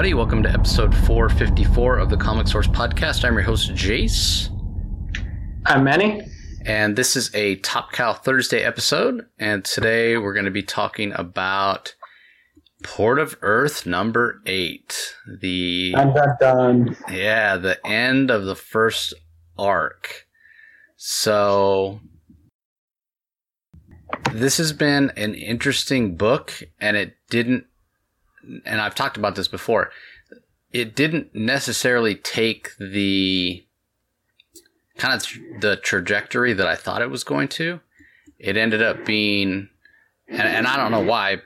everybody. Welcome to episode 454 of the Comic Source Podcast. I'm your host, Jace. I'm Manny. And this is a Top Cow Thursday episode. And today we're going to be talking about Port of Earth number 8. The end of the first arc. So this has been an interesting book, and and I've talked about this before, it didn't necessarily take the kind of the trajectory that I thought it was going to. It ended up being, and I don't know why,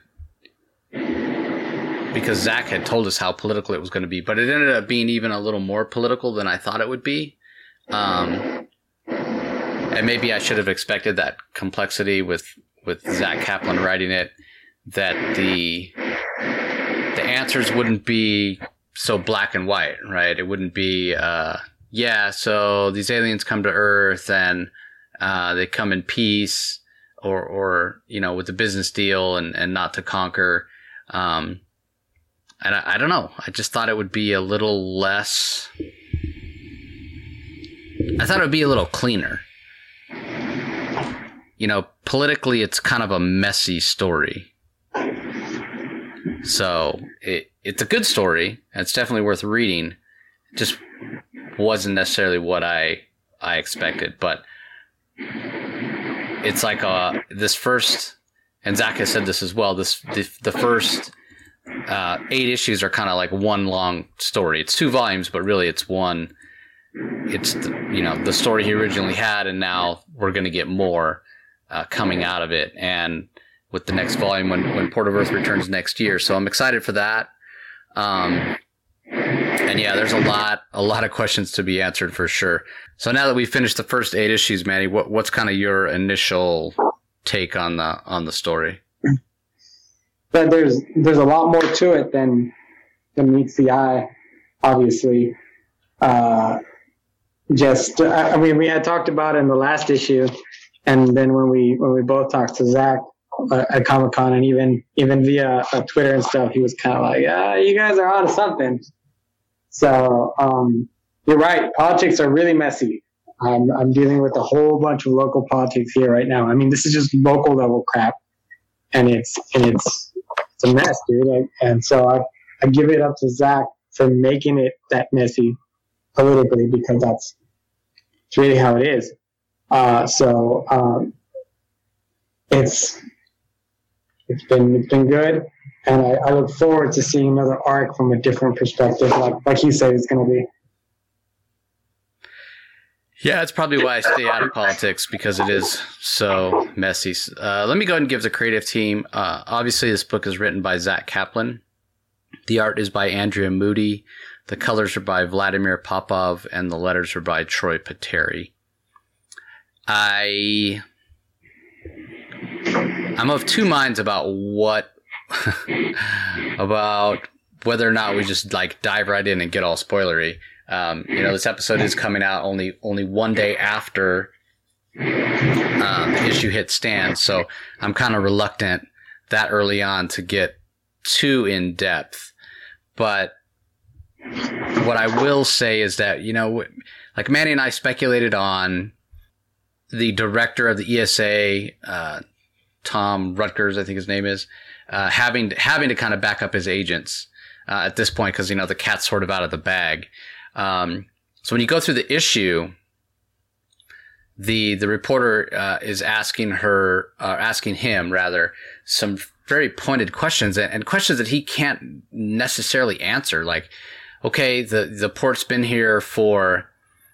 because Zach had told us how political it was going to be, but it ended up being even a little more political than I thought it would be. And maybe I should have expected that complexity with Zach Kaplan writing it, that the answers wouldn't be so black and white, right? It wouldn't be, so these aliens come to Earth and they come in peace or with a business deal and not to conquer. And I don't know. I just thought it would be a little less. I thought it would be a little cleaner. Politically, it's kind of a messy story. So it's a good story. It's definitely worth reading. It just wasn't necessarily what I expected. But it's like this first, and Zach has said this as well, the first 8 issues are kind of like one long story. It's 2 volumes, but really it's one. It's the story he originally had, and now we're going to get more coming out of it. And with the next volume when Port of Earth returns next year. So I'm excited for that. And yeah, there's a lot of questions to be answered for sure. So now that we've finished the first 8 issues, Manny, what's kind of your initial take on the story? But there's a lot more to it than meets the eye, obviously. We had talked about it in the last issue, and then when we both talked to Zach at Comic-Con, and even via Twitter and stuff, he was kind of like, you guys are on to something. So you're right, politics are really messy. I'm dealing with a whole bunch of local politics here right now. I mean, this is just local level crap, and it's a mess, dude. And so I give it up to Zach for making it that messy politically, because that's really how it is. It's been good, and I look forward to seeing another arc from a different perspective, like he said it's going to be. Yeah, it's probably why I stay out of politics, because it is so messy. Let me go ahead and give the creative team. Obviously, this book is written by Zach Kaplan. The art is by Andrea Moody. The colors are by Vladimir Popov, and the letters are by Troy Pateri. I'm of 2 minds about about whether or not we just dive right in and get all spoilery. This episode is coming out only 1 day after the issue hits stands, so I'm kind of reluctant that early on to get too in depth. But what I will say is that, Manny and I speculated on the director of the ESA, Tom Rutgers, I think his name is, having to kind of back up his agents at this point, because the cat's sort of out of the bag. So when you go through the issue, the reporter is asking him some very pointed questions, and questions that he can't necessarily answer. Like, okay, the port's been here for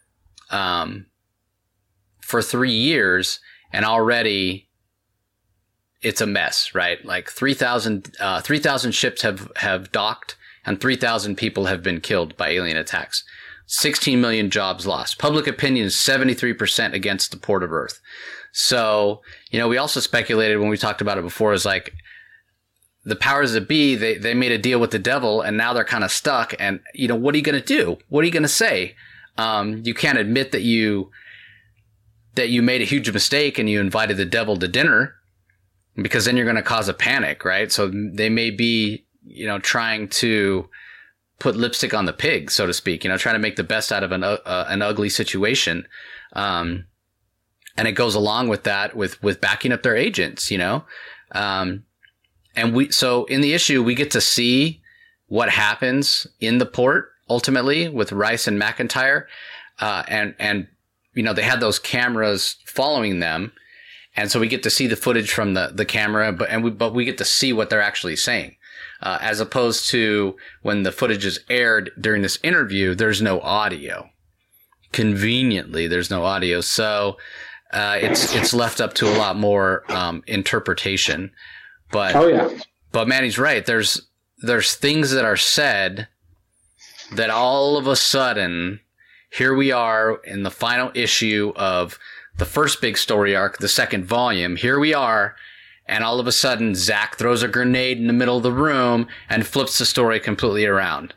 3 years, and already it's a mess, right? Like 3,000 ships have docked, and 3,000 people have been killed by alien attacks. 16 million jobs lost. Public opinion is 73% against the Port of Earth. So, we also speculated when we talked about it before, is like the powers that be, they made a deal with the devil, and now they're kind of stuck. And, what are you going to do? What are you going to say? You can't admit that you made a huge mistake and you invited the devil to dinner, because then you're going to cause a panic, right? So they may be, trying to put lipstick on the pig, so to speak, trying to make the best out of an ugly situation. And it goes along with that, with backing up their agents, and so in the issue, we get to see what happens in the port ultimately with Rice and McIntyre. And they had those cameras following them. And so we get to see the footage from the camera, but we get to see what they're actually saying. As opposed to when the footage is aired during this interview, there's no audio. Conveniently, there's no audio. So, it's left up to a lot more, interpretation. But, oh yeah, but Manny's right. There's things that are said that all of a sudden, here we are in the final issue of the first big story arc, the second volume. Here we are. And all of a sudden, Zach throws a grenade in the middle of the room and flips the story completely around.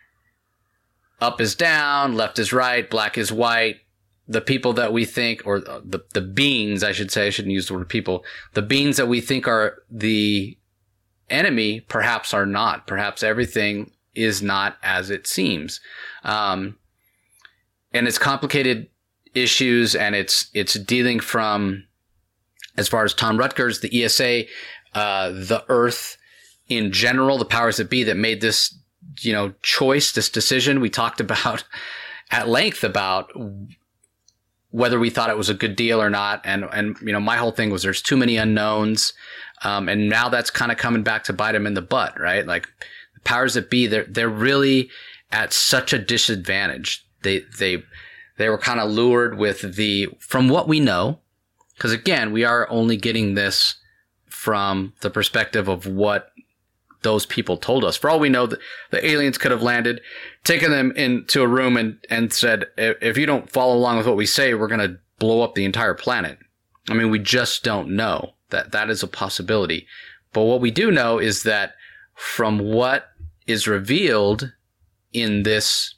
Up is down, left is right, black is white. The people that we think, or the beings, I should say, I shouldn't use the word people. The beings that we think are the enemy perhaps are not. Perhaps everything is not as it seems. And it's complicated issues, and it's dealing from, as far as Tom Rutgers, the ESA, the Earth in general, the powers that be that made this, choice, this decision. We talked about at length about whether we thought it was a good deal or not. And my whole thing was there's too many unknowns. And now that's kind of coming back to bite them in the butt, right? Like the powers that be, they're really at such a disadvantage. They were kind of lured with from what we know. Because again, we are only getting this from the perspective of what those people told us. For all we know, the aliens could have landed, taken them into a room and said, if you don't follow along with what we say, we're going to blow up the entire planet. I mean, we just don't know. That is a possibility. But what we do know is that from what is revealed in this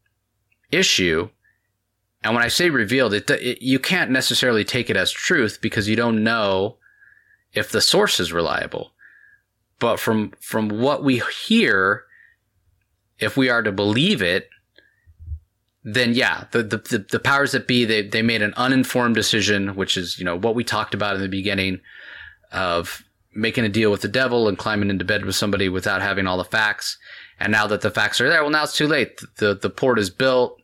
issue, and when I say revealed, you can't necessarily take it as truth because you don't know if the source is reliable. But from what we hear, if we are to believe it, then yeah, the powers that be, they made an uninformed decision, which is, what we talked about in the beginning of making a deal with the devil and climbing into bed with somebody without having all the facts. And now that the facts are there, well, now it's too late. The port is built.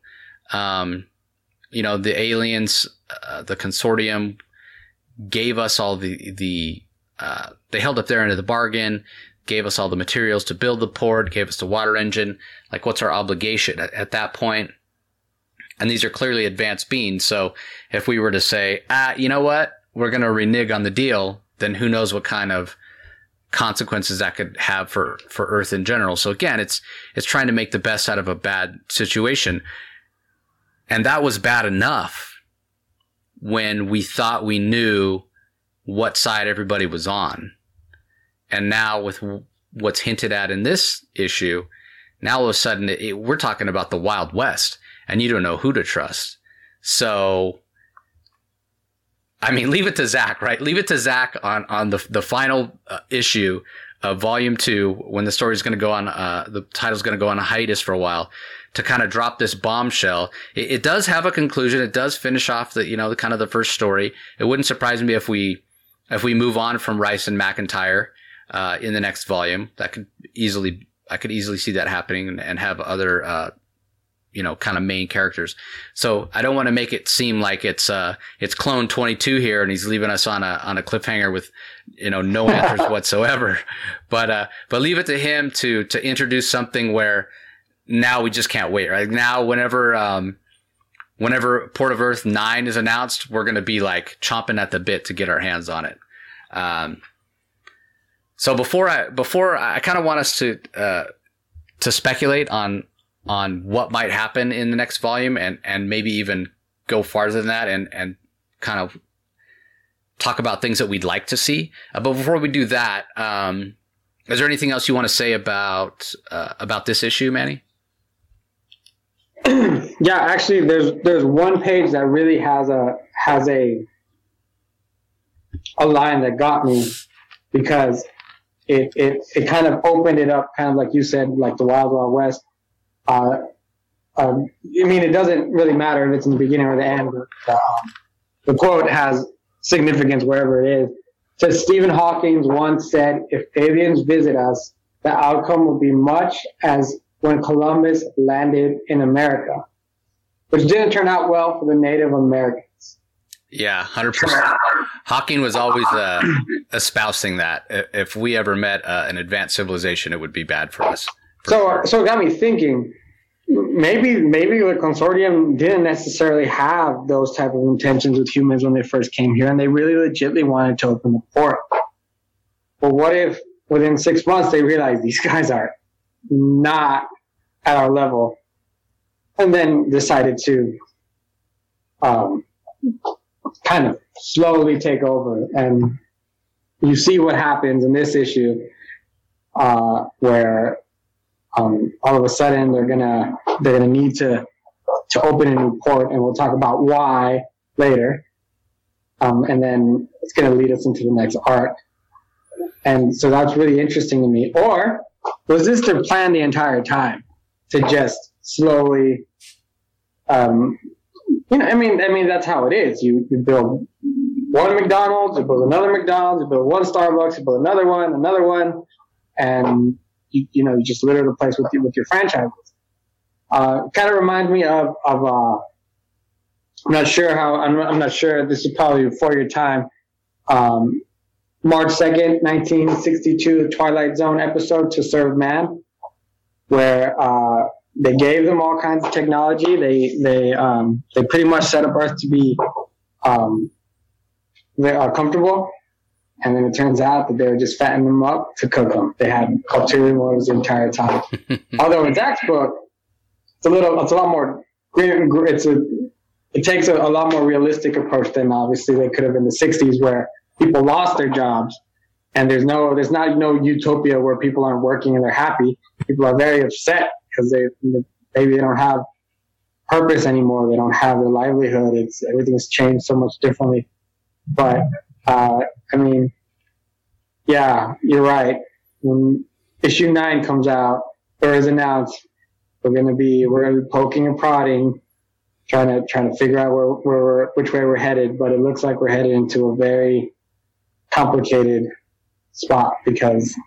The aliens, the consortium gave us all they held up their end of the bargain, gave us all the materials to build the port, gave us the water engine. Like, what's our obligation at that point? And these are clearly advanced beings. So if we were to say, you know what, we're going to renege on the deal, then who knows what kind of consequences that could have for Earth in general. So again, it's trying to make the best out of a bad situation. And that was bad enough when we thought we knew what side everybody was on. And now with what's hinted at in this issue, now all of a sudden we're talking about the Wild West and you don't know who to trust. So, I mean, leave it to Zach, right? Leave it to Zach on the final issue of volume 2, when the story's going to go on, the title's going to go on a hiatus for a while, to kind of drop this bombshell. It does have a conclusion. It does finish off the kind of the first story. It wouldn't surprise me if we move on from Rice and McIntyre, in the next volume. I could easily see that happening and have other, kind of main characters. So I don't want to make it seem like it's Clone 22 here and he's leaving us on a cliffhanger with, no answers whatsoever. But leave it to him to introduce something where now we just can't wait, right? Now, whenever Port of Earth 9 is announced, we're going to be like chomping at the bit to get our hands on it. So before I kind of want us to speculate on what might happen in the next volume and maybe even go farther than that and kind of talk about things that we'd like to see. But before we do that, is there anything else you want to say about this issue, Manny? Yeah, actually, there's one page that really has a line that got me, because it kind of opened it up, kind of like you said, like the Wild Wild West. I mean, it doesn't really matter if it's in the beginning or the end. But, the quote has significance wherever it is. It says, Stephen Hawking once said, if aliens visit us, the outcome will be much as when Columbus landed in America, which didn't turn out well for the Native Americans. Yeah, 100%. Hawking was always espousing that if we ever met an advanced civilization, it would be bad for us. So it got me thinking, maybe the consortium didn't necessarily have those type of intentions with humans when they first came here, and they really legitimately wanted to open the port. But what if within 6 months they realized these guys are not at our level, and then decided to kind of slowly take over? And you see what happens in this issue, where all of a sudden they're gonna need to open a new port, and we'll talk about why later. And then it's gonna lead us into the next arc. And so that's really interesting to me. Or was this their plan the entire time to just slowly, I mean that's how it is. You build one McDonald's, you build another McDonald's, you build one Starbucks, you build another one, and you just litter the place with your franchises. Kind of reminds me of I'm not sure. This is probably before your time. March 2nd, 1962, the Twilight Zone episode, To Serve Man, where they gave them all kinds of technology. They pretty much set up Earth to be comfortable. And then it turns out that they were just fattening them up to cook them. They had ulterior motives the entire time. Although in Zach's book, it's a lot more. It takes a lot more realistic approach than obviously they could have in the '60s, where people lost their jobs, and there's not utopia where people aren't working and they're happy. People are very upset because maybe they don't have purpose anymore. They don't have their livelihood. Everything's changed so much differently. But I mean, yeah, you're right. When issue 9 comes out or is announced, we're gonna be poking and prodding, trying to figure out which way we're headed. But it looks like we're headed into a very complicated spot, because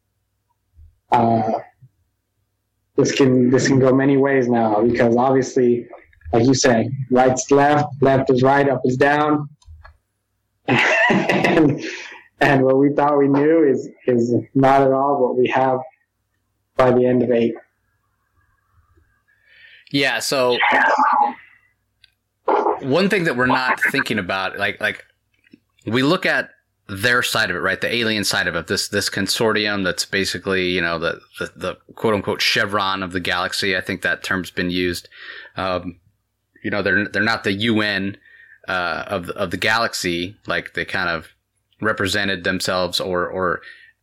this can go many ways now. Because obviously, like you say, right's left, left is right, up is down. and what we thought we knew is not at all what we have by the end of 8. Yeah. So one thing that we're not thinking about, like we look at their side of it, right? The alien side of it, this consortium that's basically, the quote unquote chevron of the galaxy. I think that term's been used. They're not the UN of the galaxy, like they kind of represented themselves, or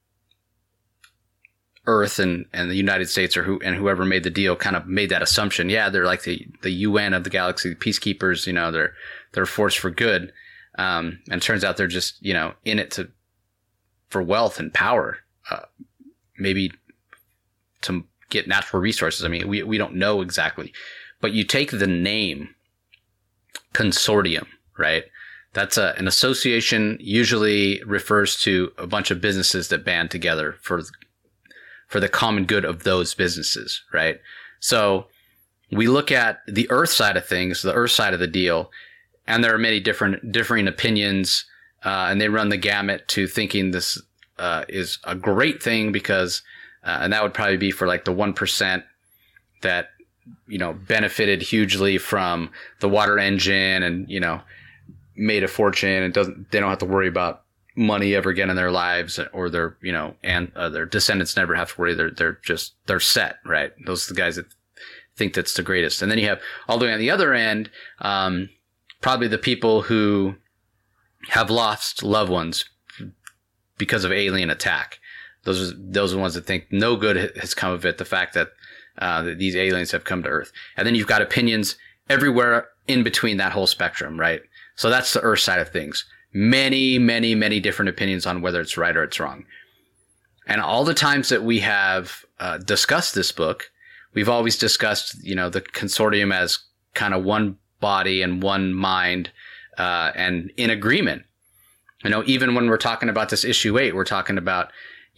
Earth and the United States, or whoever made the deal kind of made that assumption. Yeah, they're like the UN of the galaxy, the peacekeepers. They're a force for good. And it turns out they're just in it for wealth and power, maybe to get natural resources. I mean, we don't know exactly, but you take the name consortium, right? That's an association, usually refers to a bunch of businesses that band together for the common good of those businesses, right? So we look at the Earth side of things, the Earth side of the deal, and there are many differing opinions, and they run the gamut to thinking this is a great thing because, and that would probably be for like the 1% that benefited hugely from the water engine and made a fortune, and they don't have to worry about money ever again in their lives, or their and their descendants never have to worry. They're set, right? Those are the guys that think that's the greatest. And then you have all the way on the other end, probably the people who have lost loved ones because of alien attack. Those are the ones that think no good has come of it. The fact that these aliens have come to Earth. And then you've got opinions everywhere in between that whole spectrum, right? So that's the Earth side of things. Many, many, many different opinions on whether it's right or it's wrong. And all the times that we have discussed this book, we've always discussed, the consortium as kind of one body and one mind, and in agreement. Even when we're talking about this issue 8, we're talking about,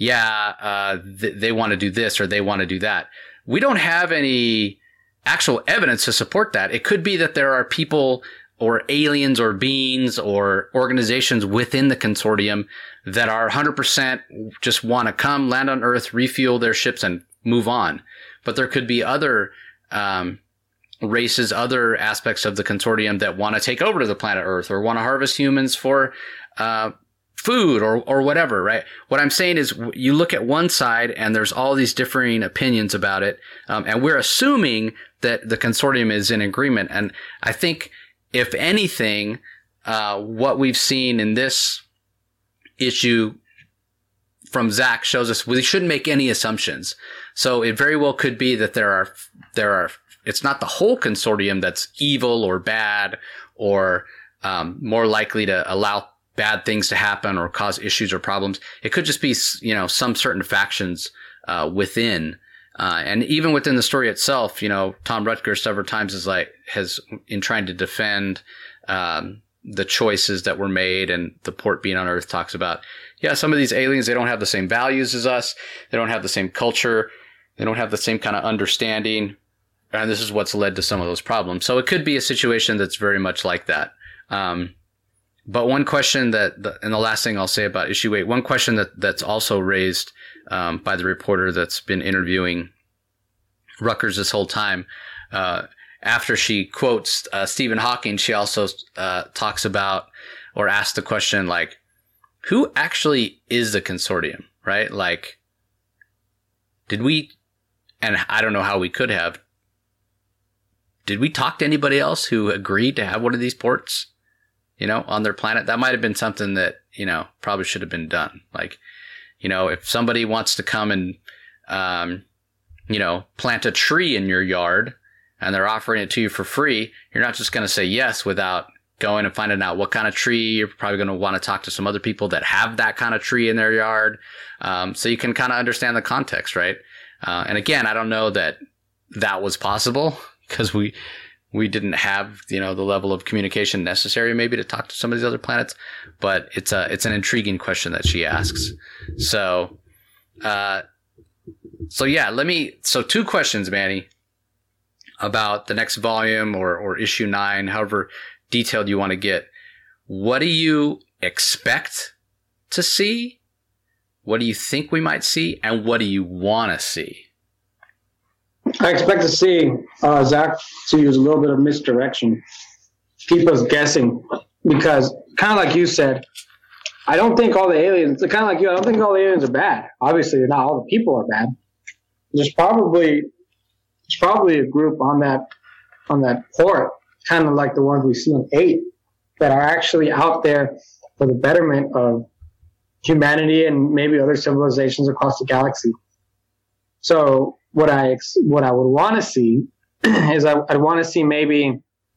they want to do this or they want to do that. We don't have any actual evidence to support that. It could be that there are people or aliens or beings or organizations within the consortium that are 100% just want to come, land on Earth, refuel their ships, and move on. But there could be other races, other aspects of the consortium that want to take over to the planet Earth or want to harvest humans for food or whatever, right? What I'm saying is you look at one side and there's all these differing opinions about it. And we're assuming that the consortium is in agreement. And I think, if anything, what we've seen in this issue from Zach shows us we shouldn't make any assumptions. So it very well could be that there are, it's not the whole consortium that's evil or bad or more likely to allow bad things to happen or cause issues or problems. It could just be, some certain factions within. And even within the story itself, Tom Rutger several times has in trying to defend the choices that were made, and the port being on Earth talks about, some of these aliens, they don't have the same values as us. They don't have the same culture. They don't have the same kind of understanding. And this is what's led to some of those problems. So it could be a situation that's very much like that. But one question and the last thing I'll say about issue 8, one question that's also raised by the reporter that's been interviewing Rutgers this whole time, after she quotes Stephen Hawking, she also talks about or asks the question, like, who actually is the consortium, right? Like, did we, and I don't know how we could have, did we talk to anybody else who agreed to have one of these ports, on their planet? That might have been something that, probably should have been done. Like, if somebody wants to come and, plant a tree in your yard and they're offering it to you for free, you're not just going to say yes without going and finding out what kind of tree. You're probably going to want to talk to some other people that have that kind of tree in their yard. So you can kind of understand the context, right? And again, I don't know that was possible because we didn't have, the level of communication necessary maybe to talk to some of these other planets, but it's an intriguing question that she asks. So, so 2 questions, Manny, about the next volume or issue 9, however detailed you want to get. What do you expect to see? What do you think we might see? And what do you want to see? I expect to see Zach to use a little bit of misdirection, keep us guessing, because kind of like you said, I don't think all the aliens, kind of like you, I don't think all the aliens are bad. Obviously, not all the people are bad. There's probably a group on that port, kind of like the ones we see in 8, that are actually out there for the betterment of humanity and maybe other civilizations across the galaxy. So what I would want to see is I'd want to see maybe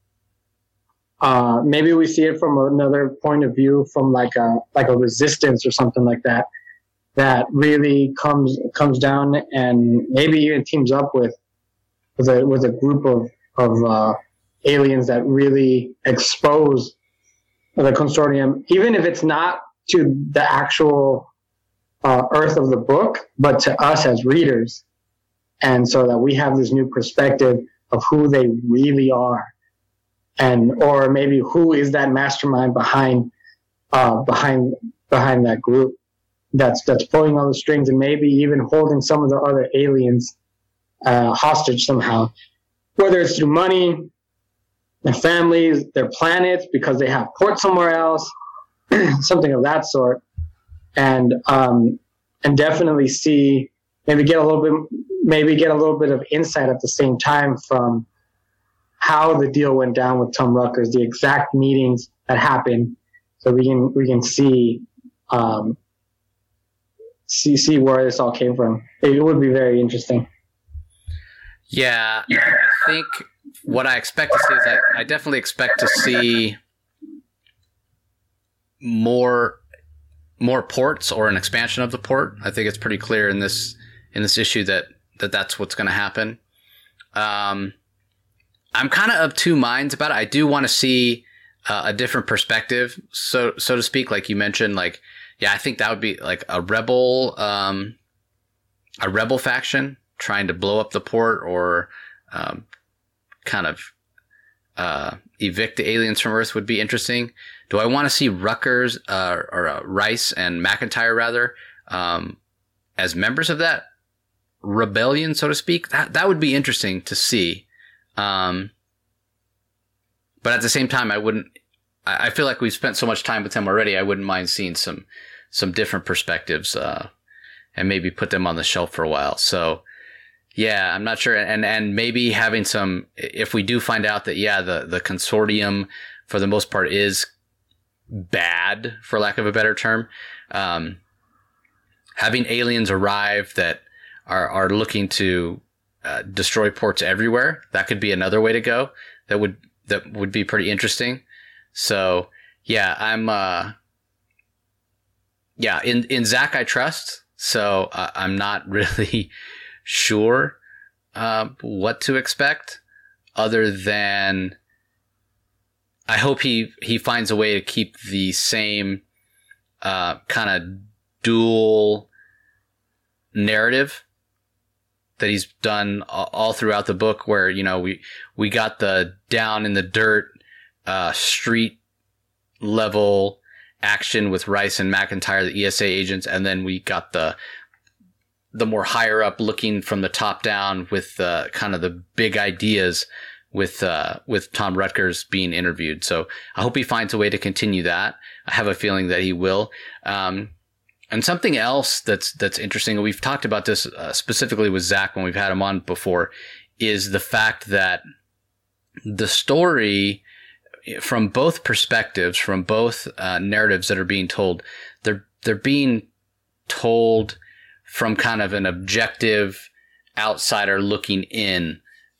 we see it from another point of view, from like a resistance or something like that really comes down and maybe even teams up with a group of aliens that really expose the consortium, even if it's not to the actual Earth of the book, but to us as readers. And so that we have this new perspective of who they really are, or maybe who is that mastermind behind that group that's pulling all the strings, and maybe even holding some of the other aliens hostage somehow, whether it's through money, their families, their planets, because they have ports somewhere else, something of that sort, and definitely see. Maybe get a little bit of insight at the same time from how the deal went down with Tom Rutgers, the exact meetings that happened, so we can see where this all came from. It would be very interesting. Yeah, I think what I expect to see is that I definitely expect to see more ports or an expansion of the port. I think it's pretty clear in this issue that that's what's going to happen. I'm kind of of two minds about it. I do want to see a different perspective, so to speak, like you mentioned. Like, yeah, I think that would be like a rebel faction trying to blow up the port, or kind of evict the aliens from Earth would be interesting. Do I want to see Rutgers or Rice and McIntyre rather as members of that rebellion, so to speak? That would be interesting to see. But at the same time, I feel like we've spent so much time with them already. I wouldn't mind seeing some different perspectives, and maybe put them on the shelf for a while. So yeah, I'm not sure. And maybe having some, if we do find out that, yeah, the consortium for the most part is bad, for lack of a better term, having aliens arrive that are looking to destroy ports everywhere, that could be another way to go. That would be pretty interesting. So yeah, I'm in Zach I trust. So I'm not really sure what to expect, other than I hope he finds a way to keep the same kind of dual narrative that he's done all throughout the book, where, you know, we got the down in the dirt street level action with Rice and McIntyre, the ESA agents, and then we got the more higher up looking from the top down with kind of the big ideas with Tom Rutgers being interviewed. So I hope he finds a way to continue that. I have a feeling that he will. And something else that's interesting, and we've talked about this specifically with Zach when we've had him on before, is the fact that the story, from both perspectives, from both narratives that are being told, they're being told from kind of an objective outsider looking in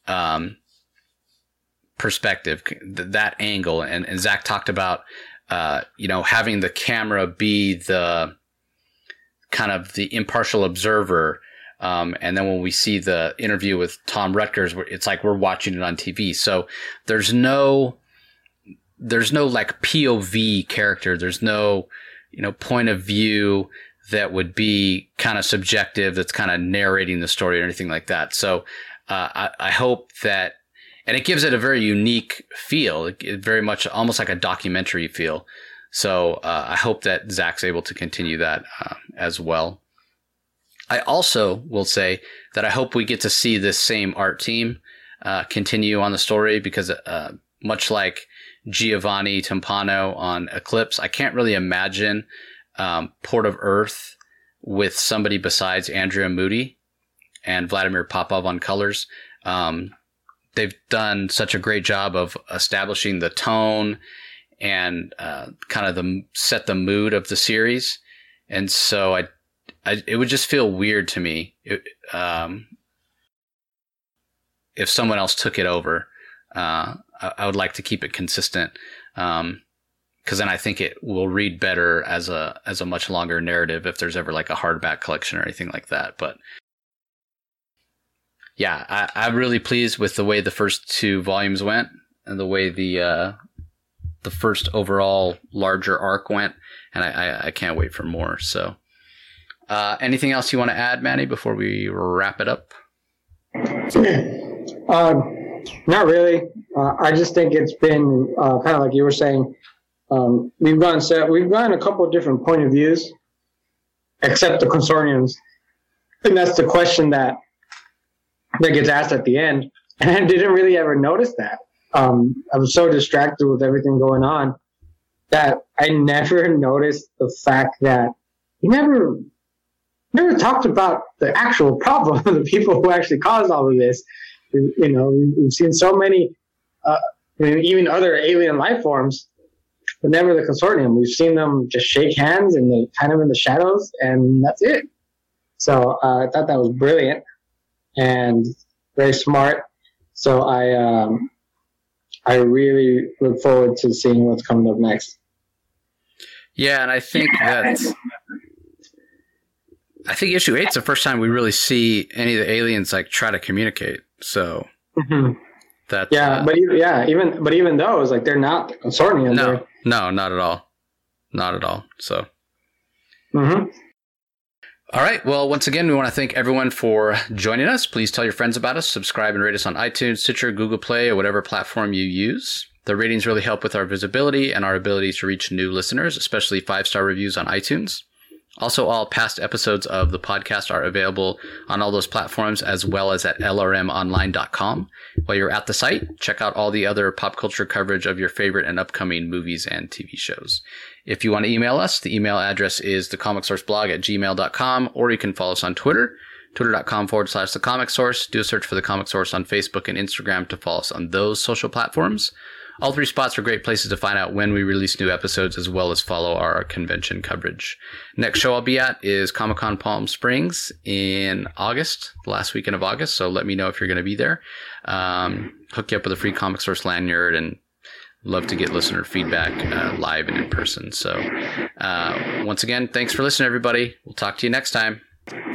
perspective, that angle. And Zach talked about having the camera be the kind of the impartial observer. And then when we see the interview with Tom Rutgers, it's like we're watching it on TV. So there's no like POV character. There's no, point of view that would be kind of subjective, that's kind of narrating the story or anything like that. So I hope that, and it gives it a very unique feel, it very much almost like a documentary feel. So I hope that Zach's able to continue that as well. I also will say that I hope we get to see this same art team continue on the story, because much like Giovanni Timpano on Eclipse, I can't really imagine Port of Earth with somebody besides Andrea Moody and Vladimir Popov on colors. They've done such a great job of establishing the tone and kind of set the mood of the series. And so it would just feel weird to me if someone else took it over. I would like to keep it consistent, because then I think it will read better as a much longer narrative if there's ever like a hardback collection or anything like that. But yeah, I'm really pleased with the way the first two volumes went and the way the first overall larger arc went, and I can't wait for more. So anything else you want to add, Manny, before we wrap it up? Not really. I just think it's been kind of like you were saying. We've gone a couple of different point of views, except the consortiums, and that's the question that gets asked at the end. And I didn't really ever notice that. I was so distracted with everything going on that I never noticed the fact that he never talked about the actual problem, the people who actually caused all of this. We've seen so many, even other alien life forms, but never the consortium. We've seen them just shake hands and kind of in the shadows, and that's it. So I thought that was brilliant and very smart. So I really look forward to seeing what's coming up next. Yeah, and I think issue 8 is the first time we really see any of the aliens like try to communicate. So Mhm. That even those, like, they're not the consortium. No, not at all. Not at all. So. Mm-hmm. All right. Well, once again, we want to thank everyone for joining us. Please tell your friends about us. Subscribe and rate us on iTunes, Stitcher, Google Play, or whatever platform you use. The ratings really help with our visibility and our ability to reach new listeners, especially 5-star reviews on iTunes. Also, all past episodes of the podcast are available on all those platforms, as well as at lrmonline.com. While you're at the site, check out all the other pop culture coverage of your favorite and upcoming movies and TV shows. If you want to email us, the email address is thecomicsourceblog@gmail.com, or you can follow us on Twitter, twitter.com/thecomicsource. Do a search for The Comic Source on Facebook and Instagram to follow us on those social platforms. All 3 spots are great places to find out when we release new episodes, as well as follow our convention coverage. Next show I'll be at is Comic-Con Palm Springs in August, the last weekend of August. So let me know if you're going to be there. Hook you up with a free Comic Source lanyard, and love to get listener feedback live and in person. So once again, thanks for listening, everybody. We'll talk to you next time.